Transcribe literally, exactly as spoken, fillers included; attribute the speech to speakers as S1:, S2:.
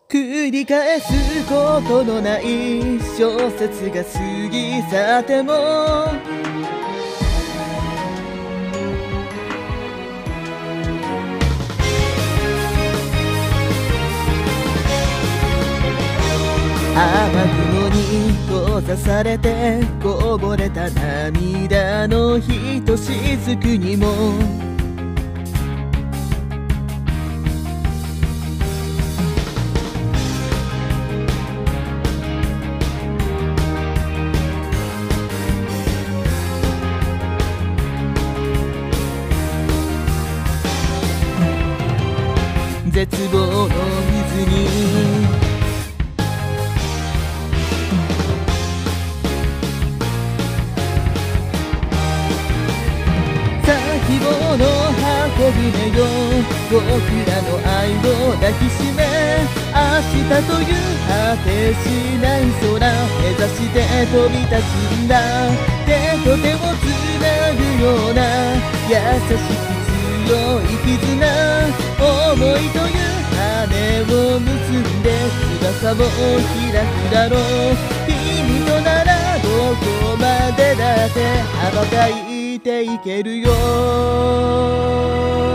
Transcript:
S1: 繰り返すことのない小説が過ぎ去っても雨雲に閉ざされてこぼれた涙のひとしずくにも絶望の水に希望の箱舟よ僕らの愛を抱きしめ明日という果てしない空目指して飛び立つんだ手と手をつなぐような優しく強い絆思いという羽を結んで翼を開くだろう君とならどこまでだって羽ばたいていけるよ